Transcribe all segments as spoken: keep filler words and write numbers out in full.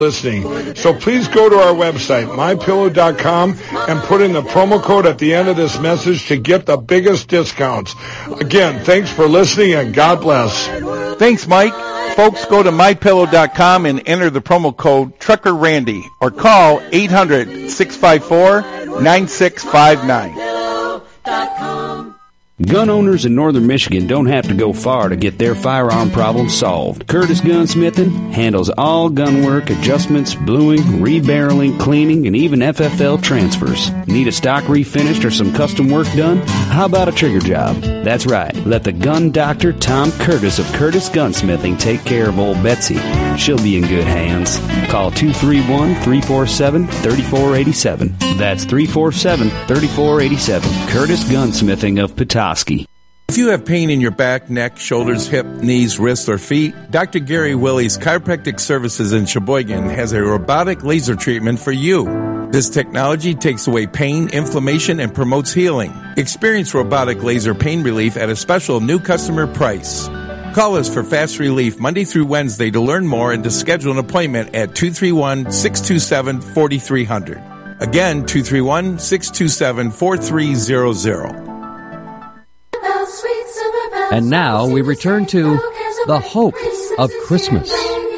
listening. So please go to our website, my pillow dot com, and put in the promo code at the end of this message to get the biggest discounts. Again, thanks for listening, and God bless. Thanks, Mike. Folks, go to my pillow dot com and enter the promo code Trucker Randy, or call eight hundred, six five four, nine six five nine. Gun owners in northern Michigan don't have to go far to get their firearm problems solved. Curtis Gunsmithing handles all gun work, adjustments, bluing, rebarreling, cleaning, and even F F L transfers. Need a stock refinished or some custom work done? How about a trigger job? That's right. Let the gun doctor, Tom Curtis of Curtis Gunsmithing, take care of old Betsy. She'll be in good hands. Call two three one, three four seven, three four eight seven. That's three four seven, three four eight seven. Curtis Gunsmithing of Petoskey. If you have pain in your back, neck, shoulders, hip, knees, wrists, or feet, Doctor Gary Willie's Chiropractic Services in Sheboygan has a robotic laser treatment for you. This technology takes away pain, inflammation, and promotes healing. Experience robotic laser pain relief at a special new customer price. Call us for fast relief Monday through Wednesday to learn more and to schedule an appointment at two three one, six two seven, four three zero zero. Again, two three one, six two seven, four three zero zero. And now we return to the hope of Christmas.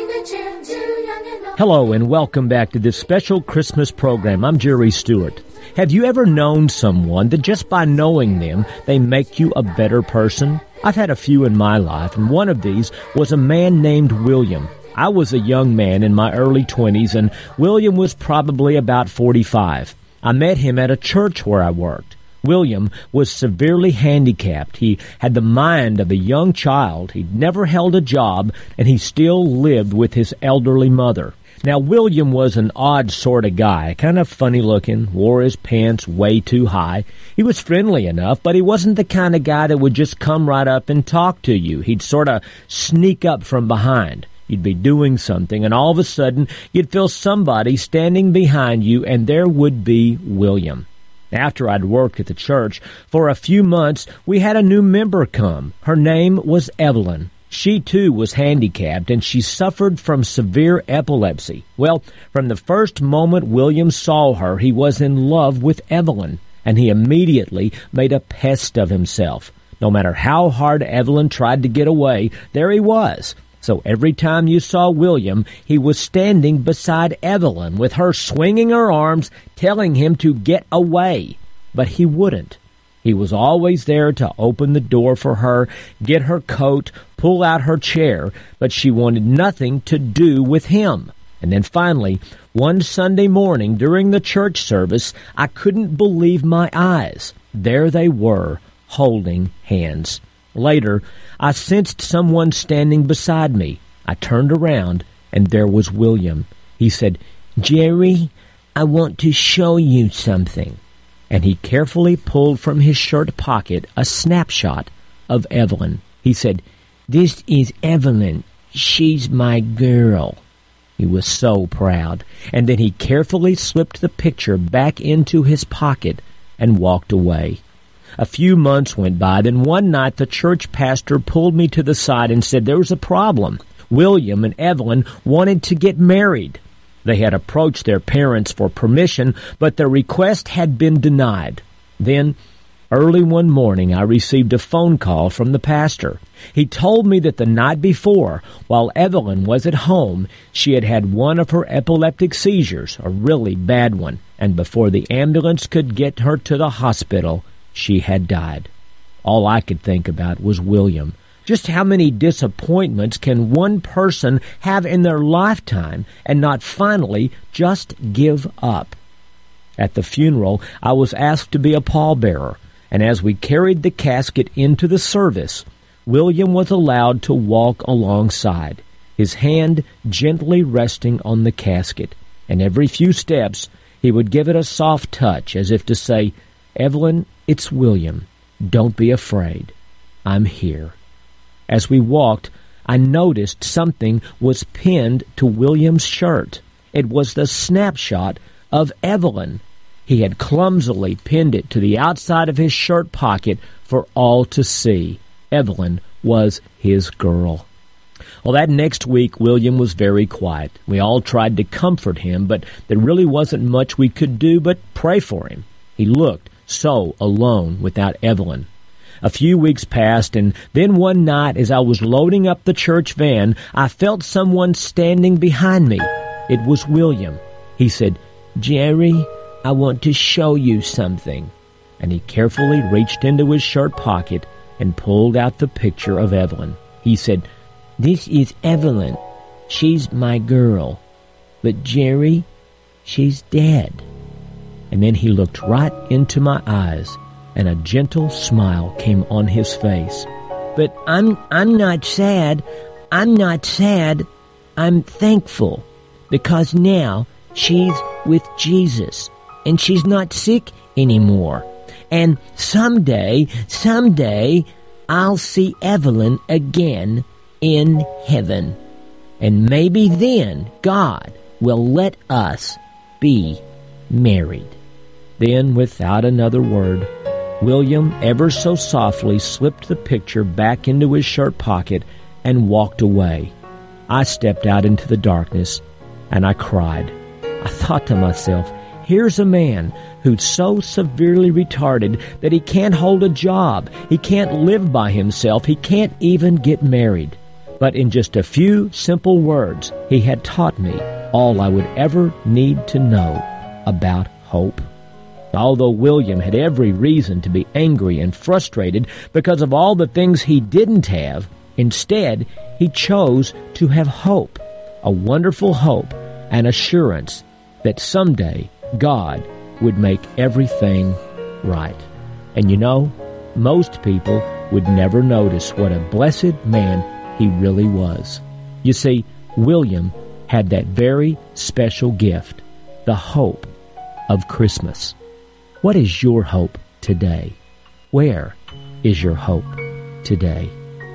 Hello and welcome back to this special Christmas program. I'm Jerry Stewart. Have you ever known someone that just by knowing them, they make you a better person? I've had a few in my life, and one of these was a man named William. I was a young man in my early twenties, and William was probably about forty-five. I met him at a church where I worked. William was severely handicapped. He had the mind of a young child. He'd never held a job, and he still lived with his elderly mother. Now, William was an odd sort of guy, kind of funny-looking, wore his pants way too high. He was friendly enough, but he wasn't the kind of guy that would just come right up and talk to you. He'd sort of sneak up from behind. You'd be doing something, and all of a sudden, you'd feel somebody standing behind you, and there would be William. After I'd worked at the church for a few months, we had a new member come. Her name was Evelyn. She, too, was handicapped, and she suffered from severe epilepsy. Well, from the first moment William saw her, he was in love with Evelyn, and he immediately made a pest of himself. No matter how hard Evelyn tried to get away, there he was. So every time you saw William, he was standing beside Evelyn with her swinging her arms, telling him to get away. But he wouldn't. He was always there to open the door for her, get her coat, pull out her chair, but she wanted nothing to do with him. And then finally, one Sunday morning during the church service, I couldn't believe my eyes. There they were, holding hands. Later, I sensed someone standing beside me. I turned around, and there was William. He said, "Jerry, I want to show you something." And he carefully pulled from his shirt pocket a snapshot of Evelyn. He said, "This is Evelyn. She's my girl." He was so proud. And then he carefully slipped the picture back into his pocket and walked away. A few months went by. Then one night the church pastor pulled me to the side and said there was a problem. William and Evelyn wanted to get married. They had approached their parents for permission, but their request had been denied. Then, early one morning, I received a phone call from the pastor. He told me that the night before, while Evelyn was at home, she had had one of her epileptic seizures, a really bad one, and before the ambulance could get her to the hospital, she had died. All I could think about was William. Just how many disappointments can one person have in their lifetime and not finally just give up? At the funeral, I was asked to be a pallbearer, and as we carried the casket into the service, William was allowed to walk alongside, his hand gently resting on the casket, and every few steps he would give it a soft touch as if to say, "Evelyn, it's William. Don't be afraid. I'm here." As we walked, I noticed something was pinned to William's shirt. It was the snapshot of Evelyn. He had clumsily pinned it to the outside of his shirt pocket for all to see. Evelyn was his girl. Well, that next week, William was very quiet. We all tried to comfort him, but there really wasn't much we could do but pray for him. He looked so alone without Evelyn. A few weeks passed, and then one night as I was loading up the church van, I felt someone standing behind me. It was William. He said, "Jerry, I want to show you something." And he carefully reached into his shirt pocket and pulled out the picture of Evelyn. He said, "This is Evelyn. She's my girl. But Jerry, she's dead." And then he looked right into my eyes, and a gentle smile came on his face. "But I'm I'm not sad. I'm not sad. I'm thankful, because now she's with Jesus, and she's not sick anymore. And someday, someday, I'll see Evelyn again in heaven. And maybe then God will let us be married." Then, without another word, William ever so softly slipped the picture back into his shirt pocket and walked away. I stepped out into the darkness, and I cried. I thought to myself, here's a man who's so severely retarded that he can't hold a job, he can't live by himself, he can't even get married. But in just a few simple words, he had taught me all I would ever need to know about hope. Although William had every reason to be angry and frustrated because of all the things he didn't have, instead, he chose to have hope, a wonderful hope and assurance that someday God would make everything right. And you know, most people would never notice what a blessed man he really was. You see, William had that very special gift, the hope of Christmas. What is your hope today? Where is your hope today?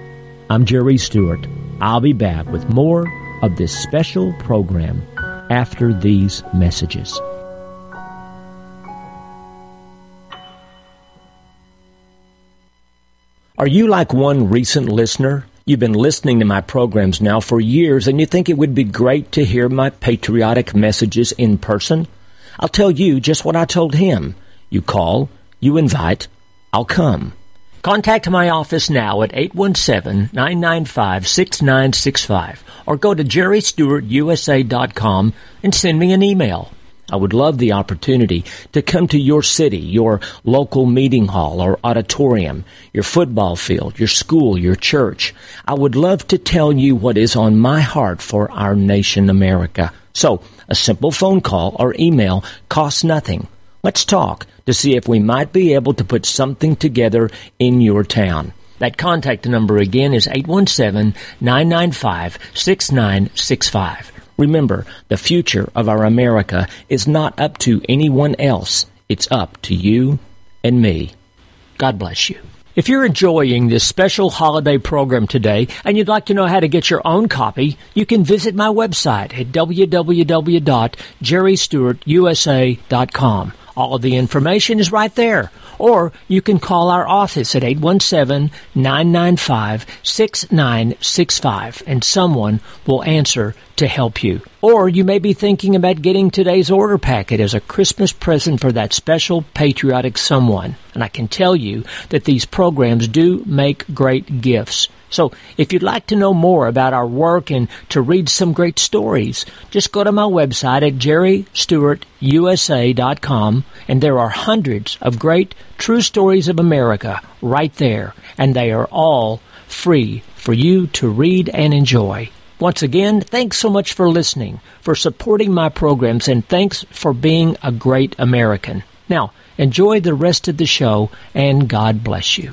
I'm Jerry Stewart. I'll be back with more of this special program after these messages. Are you like one recent listener? You've been listening to my programs now for years, and you think it would be great to hear my patriotic messages in person? I'll tell you just what I told him. You call, you invite, I'll come. Contact my office now at eight one seven, nine nine five, six nine six five or go to jerry stewart u s a dot com and send me an email. I would love the opportunity to come to your city, your local meeting hall or auditorium, your football field, your school, your church. I would love to tell you what is on my heart for our nation, America. So, a simple phone call or email costs nothing. Let's talk to see if we might be able to put something together in your town. That contact number again is eight one seven, nine nine five, six nine six five. Remember, the future of our America is not up to anyone else. It's up to you and me. God bless you. If you're enjoying this special holiday program today and you'd like to know how to get your own copy, you can visit my website at w w w dot jerry stewart u s a dot com. All of the information is right there. Or you can call our office at eight one seven, nine nine five, six nine six five and someone will answer to help you. Or you may be thinking about getting today's order packet as a Christmas present for that special patriotic someone. And I can tell you that these programs do make great gifts. So if you'd like to know more about our work and to read some great stories, just go to my website at jerry stewart u s a dot com, and there are hundreds of great true stories of America right there, and they are all free for you to read and enjoy. Once again, thanks so much for listening, for supporting my programs, and thanks for being a great American. Now, enjoy the rest of the show, and God bless you.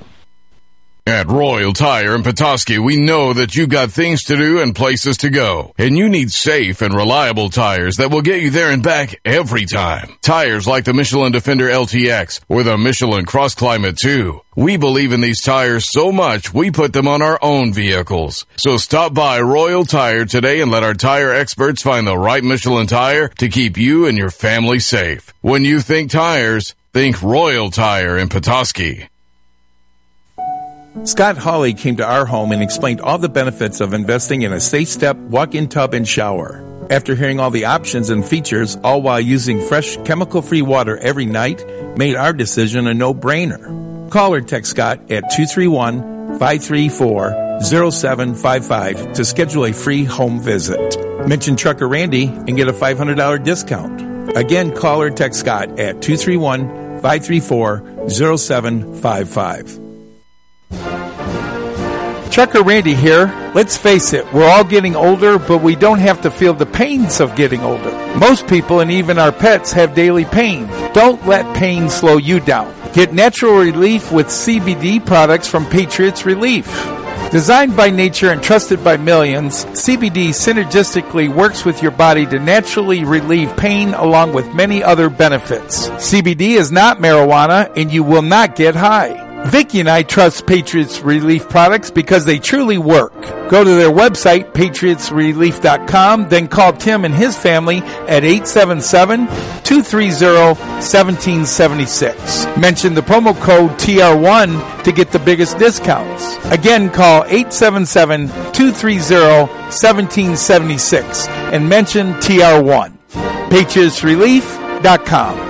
At Royal Tire in Petoskey, we know that you've got things to do and places to go, and you need safe and reliable tires that will get you there and back every time. Tires like the Michelin Defender L T X or the Michelin Cross Climate two. We believe in these tires so much, we put them on our own vehicles. So stop by Royal Tire today and let our tire experts find the right Michelin tire to keep you and your family safe. When you think tires, think Royal Tire in Petoskey. Scott Hawley came to our home and explained all the benefits of investing in a safe step, walk-in tub, and shower. After hearing all the options and features, all while using fresh, chemical-free water every night, made our decision a no-brainer. Call or text Scott at two three one, five three four, zero seven five five to schedule a free home visit. Mention Trucker Randy and get a five hundred dollars discount. Again, call or text Scott at two three one, five three four, zero seven five five. Trucker Randy here. Let's face it, we're all getting older, but we don't have to feel the pains of getting older. Most people and even our pets have daily pain. Don't let pain slow you down. Get natural relief with C B D products from Patriots Relief. Designed by nature and trusted by millions, C B D synergistically works with your body to naturally relieve pain along with many other benefits. C B D is not marijuana and you will not get high. Vicki and I trust Patriots Relief products because they truly work. Go to their website, patriots relief dot com, then call Tim and his family at eight seven seven, two three zero, one seven seven six. Mention the promo code T R one to get the biggest discounts. Again, call eight seven seven, two three zero, one seven seven six and mention T R one. patriots relief dot com.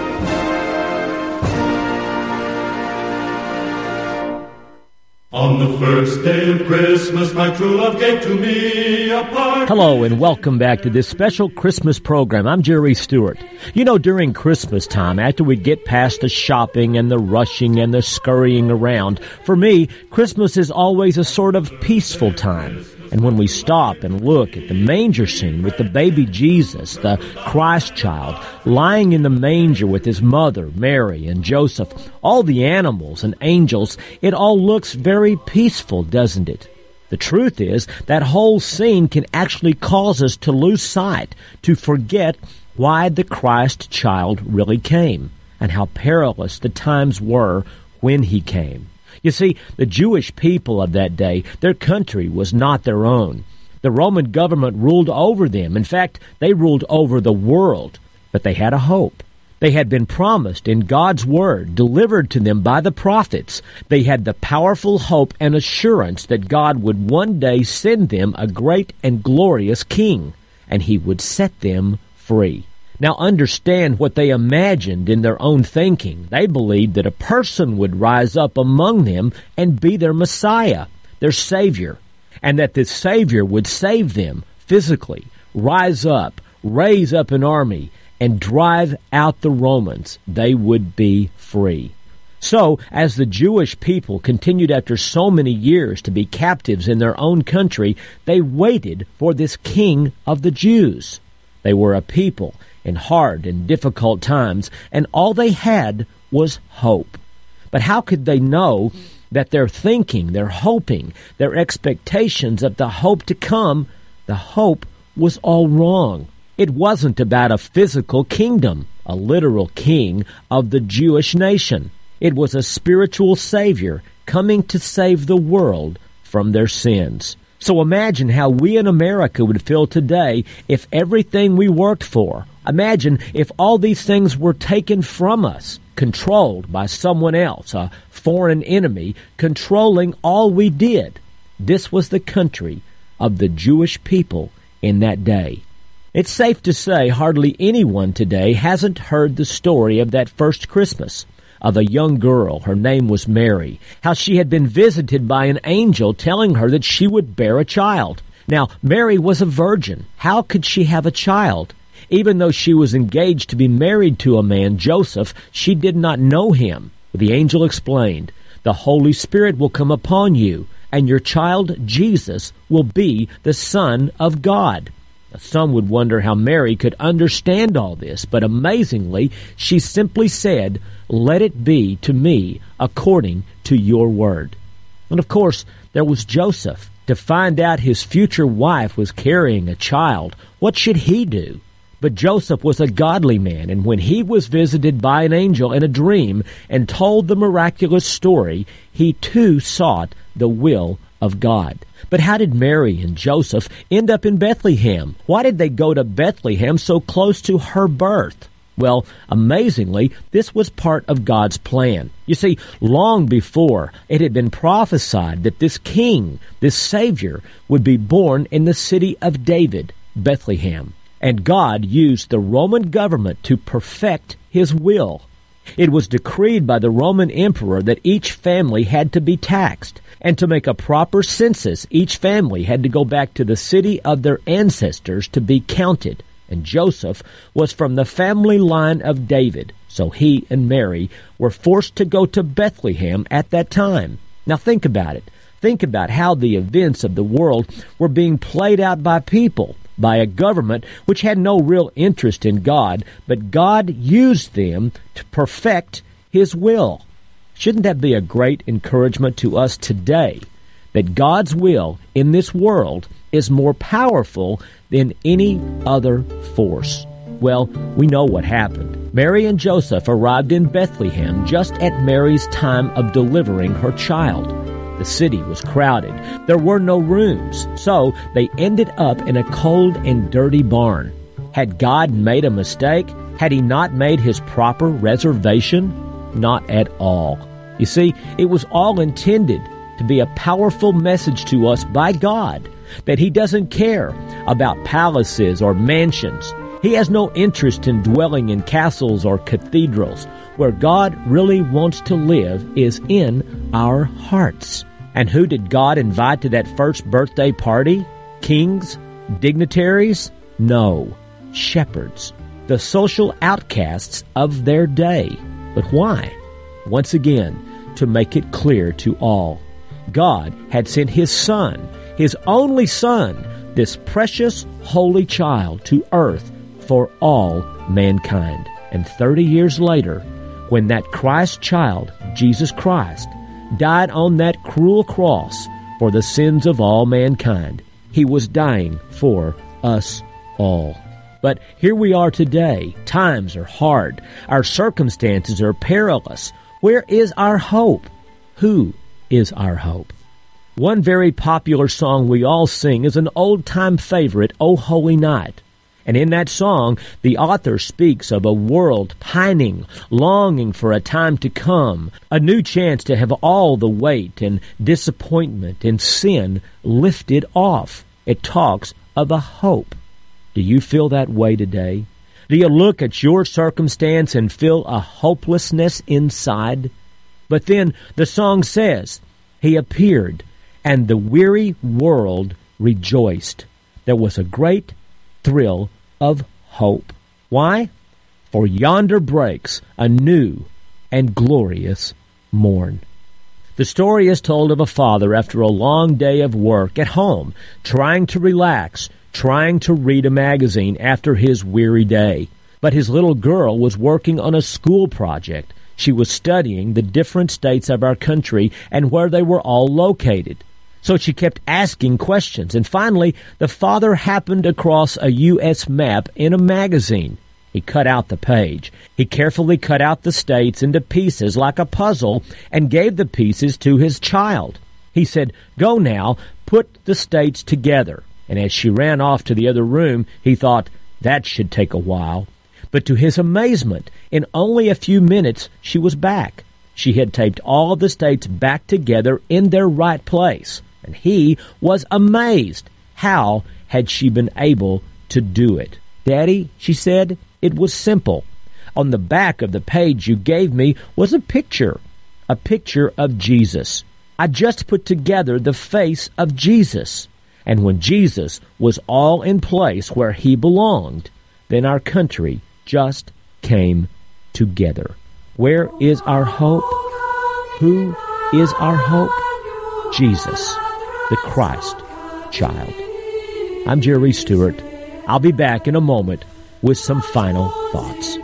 On the first day of Christmas, my true love gave to me a part. Hello and welcome back to this special Christmas program. I'm Jerry Stewart. You know, during Christmas time, after we get past the shopping and the rushing and the scurrying around, for me, Christmas is always a sort of peaceful time. And when we stop and look at the manger scene with the baby Jesus, the Christ child, lying in the manger with his mother, Mary, and Joseph, all the animals and angels, it all looks very peaceful, doesn't it? The truth is, that whole scene can actually cause us to lose sight, to forget why the Christ child really came, and how perilous the times were when he came. You see, the Jewish people of that day, their country was not their own. The Roman government ruled over them. In fact, they ruled over the world. But they had a hope. They had been promised in God's Word, delivered to them by the prophets. They had the powerful hope and assurance that God would one day send them a great and glorious king, and he would set them free. Now understand what they imagined in their own thinking. They believed that a person would rise up among them and be their Messiah, their Savior, and that this Savior would save them physically, rise up, raise up an army, and drive out the Romans. They would be free. So, as the Jewish people continued after so many years to be captives in their own country, they waited for this King of the Jews. They were a people in hard and difficult times, and all they had was hope. But how could they know that their thinking, their hoping, their expectations of the hope to come, the hope was all wrong? It wasn't about a physical kingdom, a literal king of the Jewish nation. It was a spiritual Savior coming to save the world from their sins. So imagine how we in America would feel today if everything we worked for, imagine if all these things were taken from us, controlled by someone else, a foreign enemy, controlling all we did. This was the country of the Jewish people in that day. It's safe to say hardly anyone today hasn't heard the story of that first Christmas, of a young girl. Her name was Mary, how she had been visited by an angel telling her that she would bear a child. Now, Mary was a virgin. How could she have a child? Even though she was engaged to be married to a man, Joseph, she did not know him. The angel explained, "The Holy Spirit will come upon you, and your child, Jesus, will be the Son of God." Some would wonder how Mary could understand all this, but amazingly, she simply said, "Let it be to me according to your word." And of course, there was Joseph. To find out his future wife was carrying a child, what should he do? But Joseph was a godly man, and when he was visited by an angel in a dream and told the miraculous story, he too sought the will of God. But how did Mary and Joseph end up in Bethlehem? Why did they go to Bethlehem so close to her birth? Well, amazingly, this was part of God's plan. You see, long before, it had been prophesied that this king, this Savior, would be born in the city of David, Bethlehem. And God used the Roman government to perfect His will. It was decreed by the Roman emperor that each family had to be taxed. And to make a proper census, each family had to go back to the city of their ancestors to be counted. And Joseph was from the family line of David, so he and Mary were forced to go to Bethlehem at that time. Now think about it. Think about how the events of the world were being played out by people, by a government which had no real interest in God, but God used them to perfect His will. Shouldn't that be a great encouragement to us today, that God's will in this world is more powerful than any other force? Well, we know what happened. Mary and Joseph arrived in Bethlehem just at Mary's time of delivering her child. The city was crowded. There were no rooms, so they ended up in a cold and dirty barn. Had God made a mistake? Had He not made His proper reservation? Not at all. You see, it was all intended to be a powerful message to us by God, that He doesn't care about palaces or mansions. He has no interest in dwelling in castles or cathedrals. Where God really wants to live is in our hearts. And who did God invite to that first birthday party? Kings? Dignitaries? No. Shepherds. The social outcasts of their day. But why? Once again, to make it clear to all. God had sent His Son, His only Son, this precious, holy child to earth for all mankind. And thirty years later, when that Christ child, Jesus Christ, died on that cruel cross for the sins of all mankind, He was dying for us all. But here we are today. Times are hard. Our circumstances are perilous. Where is our hope? Who is our hope? One very popular song we all sing is an old-time favorite, O Holy Night. And in that song, the author speaks of a world pining, longing for a time to come, a new chance to have all the weight and disappointment and sin lifted off. It talks of a hope. Do you feel that way today? Do you look at your circumstance and feel a hopelessness inside? But then the song says, He appeared, and the weary world rejoiced. There was a great thrill of hope. Why? For yonder breaks a new and glorious morn. The story is told of a father after a long day of work at home, trying to relax, trying to read a magazine after his weary day. But his little girl was working on a school project. She was studying the different states of our country and where they were all located. So she kept asking questions, and finally the father happened across a U S map in a magazine. He cut out the page. He carefully cut out the states into pieces like a puzzle and gave the pieces to his child. He said, "Go now, put the states together." And as she ran off to the other room, he thought, that should take a while. But to his amazement, in only a few minutes, she was back. She had taped all of the states back together in their right place. And he was amazed. How had she been able to do it? "Daddy," she said, "it was simple. On the back of the page you gave me was a picture, a picture of Jesus. I just put together the face of Jesus. And when Jesus was all in place where He belonged, then our country just came together." Where is our hope? Who is our hope? Jesus, the Christ child. I'm Jerry Stewart. I'll be back in a moment with some final thoughts.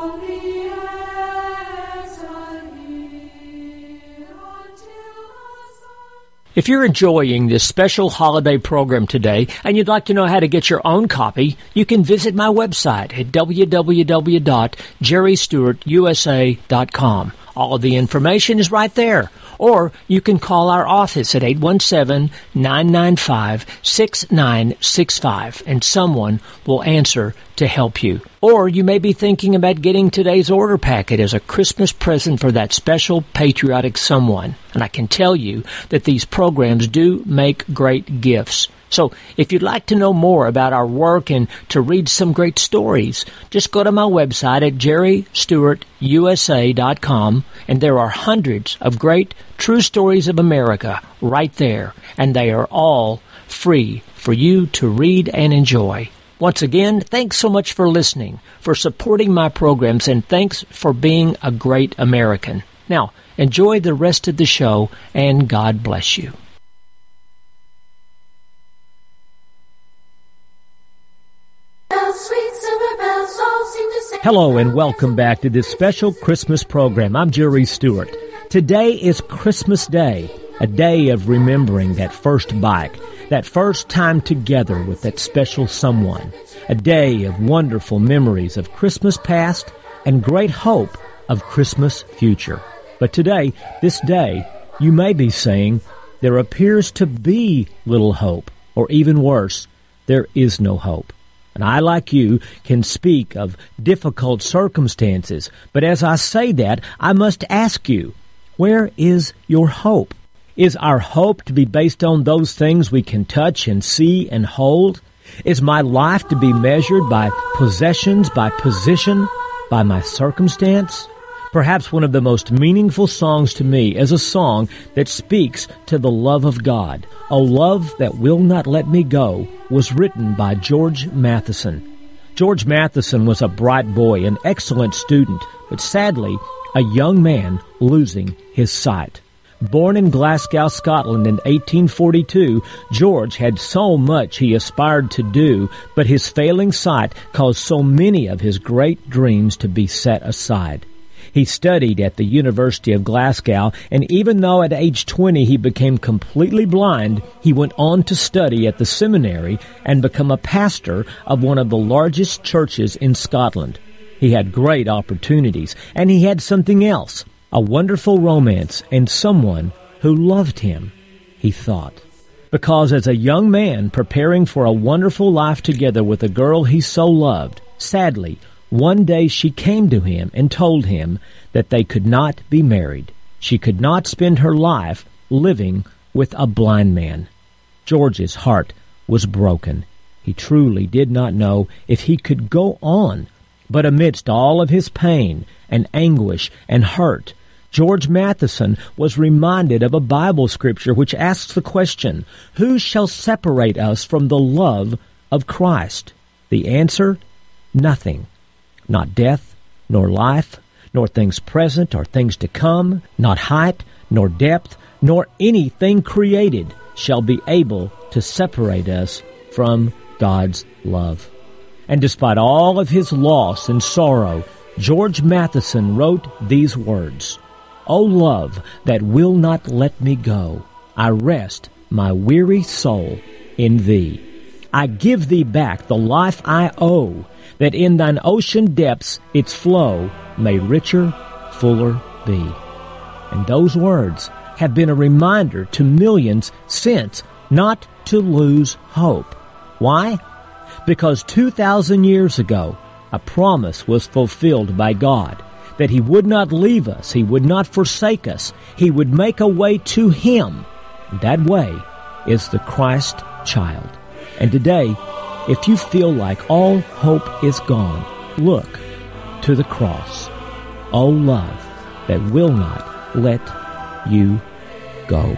If you're enjoying this special holiday program today and you'd like to know how to get your own copy, you can visit my website at w w w dot jerry stewart u s a dot com. All the information is right there. Or you can call our office at eight one seven, nine nine five, six nine six five and someone will answer to help you. Or you may be thinking about getting today's order packet as a Christmas present for that special patriotic someone. And I can tell you that these programs do make great gifts. So if you'd like to know more about our work and to read some great stories, just go to my website at jerry stewart u s a dot com, and there are hundreds of great true stories of America right there, and they are all free for you to read and enjoy. Once again, thanks so much for listening, for supporting my programs, and thanks for being a great American. Now, enjoy the rest of the show, and God bless you. Hello and welcome back to this special Christmas program. I'm Jerry Stewart. Today is Christmas Day, a day of remembering that first bike, that first time together with that special someone, a day of wonderful memories of Christmas past and great hope of Christmas future. But today, this day, you may be saying, there appears to be little hope, or even worse, there is no hope. And I, like you, can speak of difficult circumstances. But as I say that, I must ask you, where is your hope? Is our hope to be based on those things we can touch and see and hold? Is my life to be measured by possessions, by position, by my circumstance? Perhaps one of the most meaningful songs to me is a song that speaks to the love of God. "O Love That Will Not Let Me Go" was written by George Matheson. George Matheson was a bright boy, an excellent student, but sadly, a young man losing his sight. Born in Glasgow, Scotland in eighteen forty-two, George had so much he aspired to do, but his failing sight caused so many of his great dreams to be set aside. He studied at the University of Glasgow, and even though at age twenty he became completely blind, he went on to study at the seminary and become a pastor of one of the largest churches in Scotland. He had great opportunities, and he had something else, a wonderful romance and someone who loved him, he thought. Because as a young man preparing for a wonderful life together with a girl he so loved, sadly, one day she came to him and told him that they could not be married. She could not spend her life living with a blind man. George's heart was broken. He truly did not know if he could go on. But amidst all of his pain and anguish and hurt, George Matheson was reminded of a Bible scripture which asks the question, "Who shall separate us from the love of Christ?" The answer, nothing. Not death, nor life, nor things present or things to come, not height, nor depth, nor anything created shall be able to separate us from God's love. And despite all of his loss and sorrow, George Matheson wrote these words, "O love that will not let me go, I rest my weary soul in thee. I give thee back the life I owe, that in thine ocean depths its flow may richer, fuller be." And those words have been a reminder to millions since not to lose hope. Why? Because two thousand years ago, a promise was fulfilled by God that He would not leave us, He would not forsake us, He would make a way to Him. That way is the Christ child. And today, if you feel like all hope is gone, look to the cross. O love that will not let you go.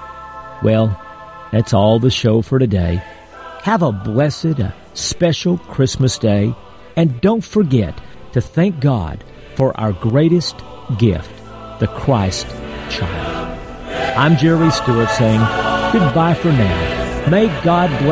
Well, that's all the show for today. Have a blessed, a special Christmas day, and don't forget to thank God for our greatest gift, the Christ child. I'm Jerry Stewart saying goodbye for now. May God bless